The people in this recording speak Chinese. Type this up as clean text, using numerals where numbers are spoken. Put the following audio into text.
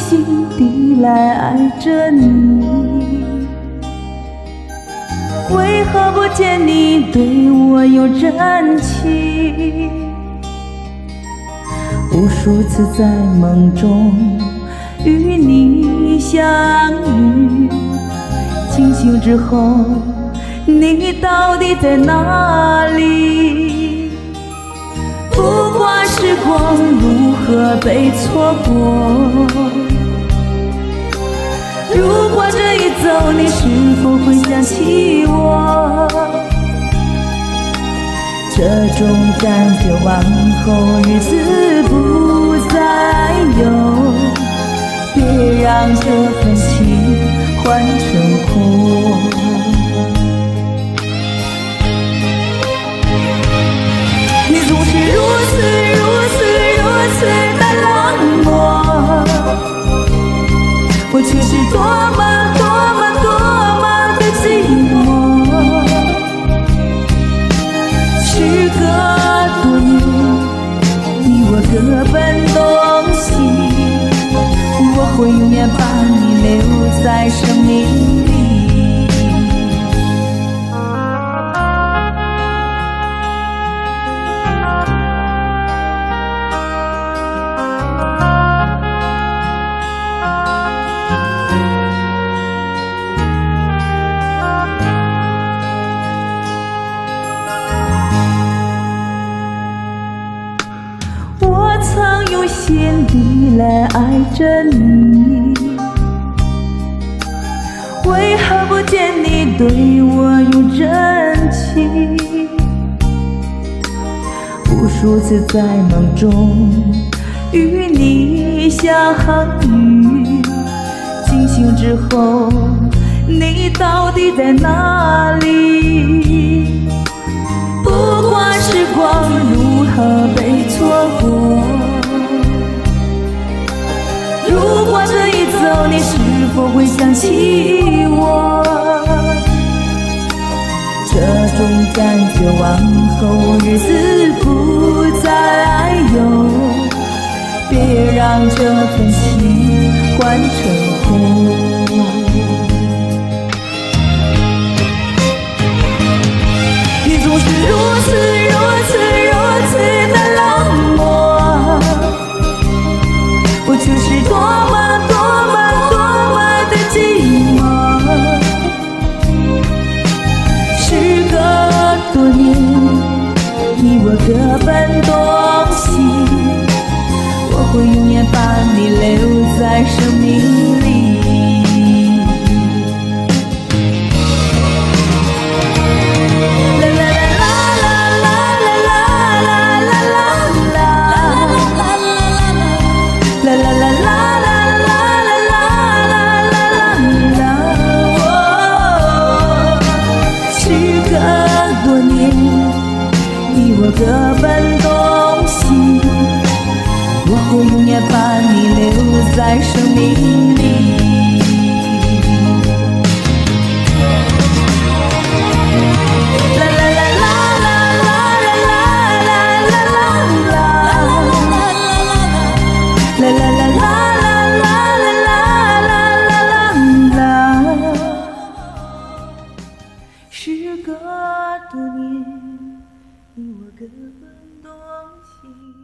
心地来爱着你，为何不见你对我有真情？无数次在梦中与你相遇，清醒之后，你到底在哪里？不管时光如何被错过，如果这一走，你是否会想起我？这种感觉往后日子不再有，别让这份情换成空。你总是如此的冷漠，我却是多么的寂寞。时隔多年，你我各奔东西，我会永远把你留在生命里。曾用心地来爱着你，为何不见你对我有真情？无数次在梦中与你相遇，清醒之后，你到底在哪里？不管时光如何被错过，如果这一走，你是否会想起我？这种感觉往后日子不再有，别让这份情换成空。你总是如此的冷漠，我却是多么的寂寞。时隔多年，你我各奔东西，我会永远把你留在生命里。我各奔东西，我会永远把你留在生命里。啦啦啦啦啦啦啦啦啦啦啦，时隔多年，你我各奔东西。